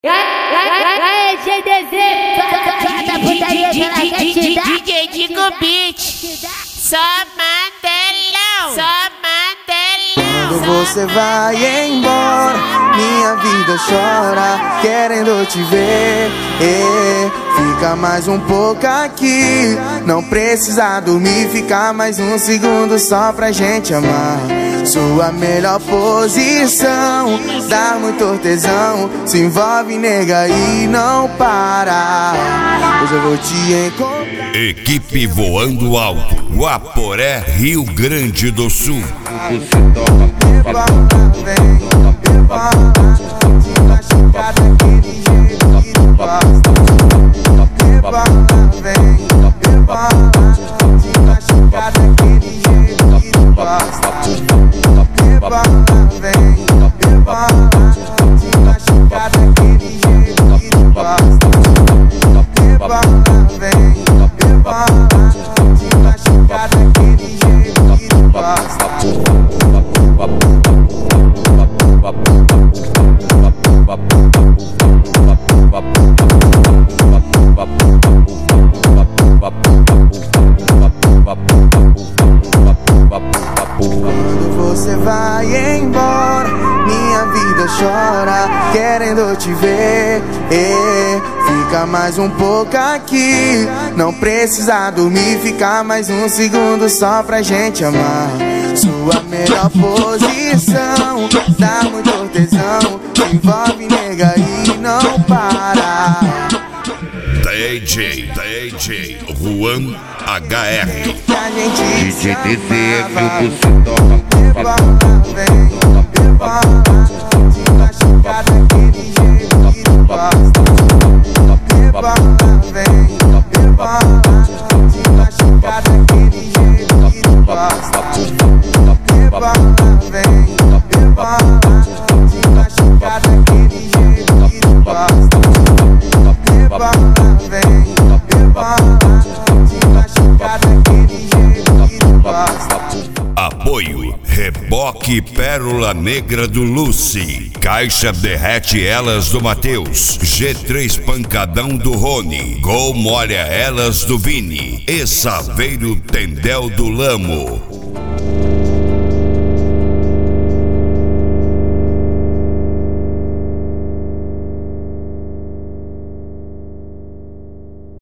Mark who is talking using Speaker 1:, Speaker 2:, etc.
Speaker 1: Aí, GDZ, toda putaria que ela quer te dar.
Speaker 2: DJ Digo Beat, só mandelão, só mandelão.
Speaker 3: Quando você vai embora, minha vida chora, querendo te ver. Fica mais um pouco aqui, não precisa dormir, fica mais um segundo só pra gente amar. Sua melhor posição, dá muito tesão, se envolve, nega, e não para. Hoje eu vou te encontrar.
Speaker 4: Equipe Voando Alto, Guaporé, Rio Grande do Sul.
Speaker 3: Quando você vai embora, minha vida chora, querendo te ver. Fica mais um pouco aqui, não precisa dormir, fica mais um segundo só pra gente amar. Sua melhor posição, dá muito tesão, se envolve, nega, e não para.
Speaker 4: DJ Juan HR.
Speaker 3: DJ
Speaker 5: DZ, meu
Speaker 4: Apoio Reboque Pérola Negra do Lucy, Caixa Derrete Elas do Matheus, G3 Pancadão do Rony, Gol Molha Elas do Vini e Saveiro Tendel do Lamo.